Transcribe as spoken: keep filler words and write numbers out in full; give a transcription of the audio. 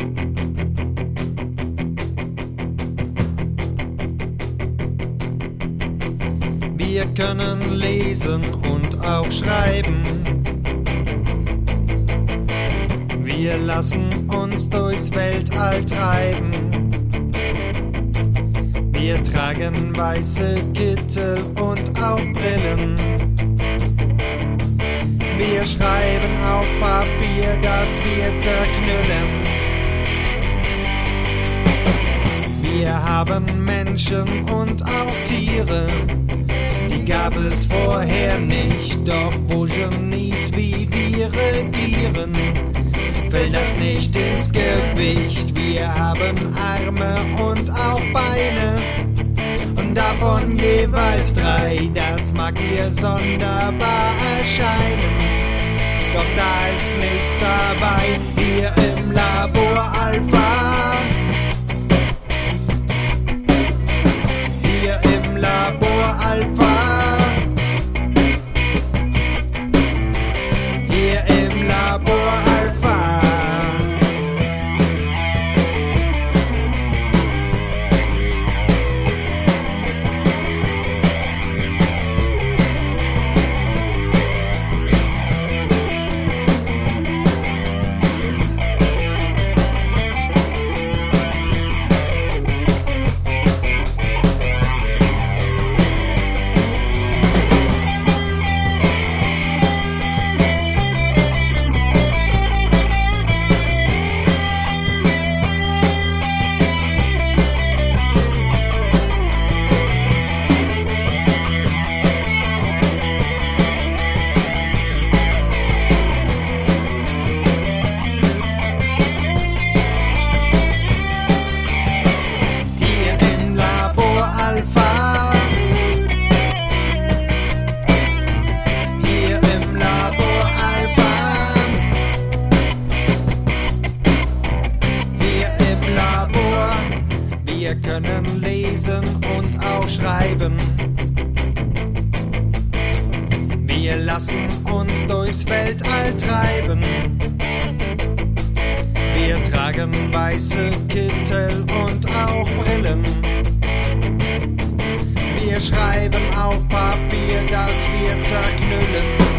Wir können lesen und auch schreiben. Wir lassen uns durchs Weltall treiben. Wir tragen weiße Kittel und auch Brillen. Wir schreiben auf Papier, das wir zerknüllen. Wir haben Menschen und auch Tiere, die gab es vorher nicht, doch wo Genies wie wir regieren, fällt das nicht ins Gewicht. Wir haben Arme und auch Beine und davon jeweils drei. Das mag dir sonderbar erscheinen, doch da ist nichts dabei. Hier im Labor Alpha, hier im Labor Alpha, hier im Labor Alpha. Wir können lesen und auch schreiben. Wir lassen uns durchs Weltall treiben. Wir tragen weiße Kittel und auch Brillen. Wir schreiben auf Papier, das wir zerknüllen.